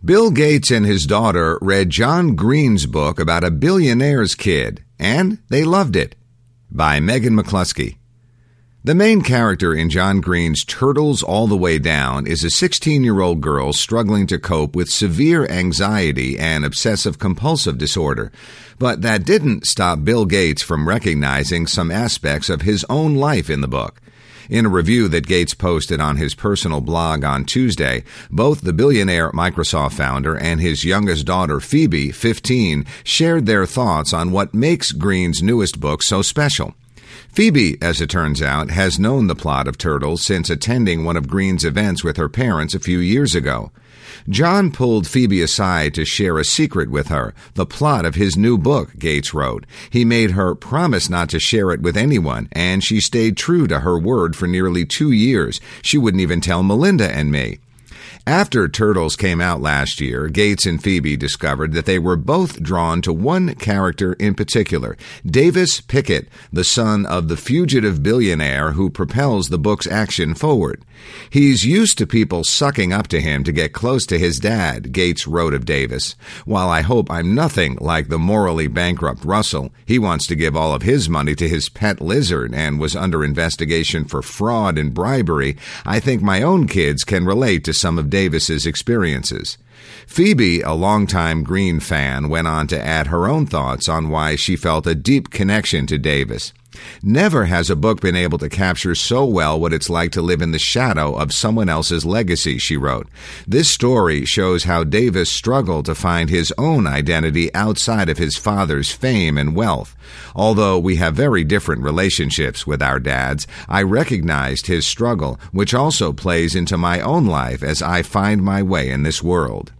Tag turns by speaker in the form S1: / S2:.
S1: Bill Gates and his daughter read John Green's book about a billionaire's kid, and they loved it. By Megan McCluskey. The main character in John Green's Turtles All the Way Down is a 16-year-old girl struggling to cope with severe anxiety and obsessive-compulsive disorder. But that didn't stop Bill Gates from recognizing some aspects of his own life in the book. In a review that Gates posted on his personal blog on Tuesday, both the billionaire Microsoft founder and his youngest daughter, Phoebe, 15, shared their thoughts on what makes Green's newest book so special. Phoebe, as it turns out, has known the plot of Turtles since attending one of Green's events with her parents a few years ago. John pulled Phoebe aside to share a secret with her, the plot of his new book, Gates wrote. He made her promise not to share it with anyone, and she stayed true to her word for nearly 2 years. She wouldn't even tell Melinda and me. After Turtles came out last year, Gates and Phoebe discovered that they were both drawn to one character in particular, Davis Pickett, the son of the fugitive billionaire who propels the book's action forward. He's used to people sucking up to him to get close to his dad, Gates wrote of Davis. While I hope I'm nothing like the morally bankrupt Russell, he wants to give all of his money to his pet lizard and was under investigation for fraud and bribery. I think my own kids can relate to some of Davis's experiences. Phoebe, a longtime Green fan, went on to add her own thoughts on why she felt a deep connection to Davis. Never has a book been able to capture so well what it's like to live in the shadow of someone else's legacy, she wrote. This story shows how Davis struggled to find his own identity outside of his father's fame and wealth. Although we have very different relationships with our dads, I recognized his struggle, which also plays into my own life as I find my way in this world.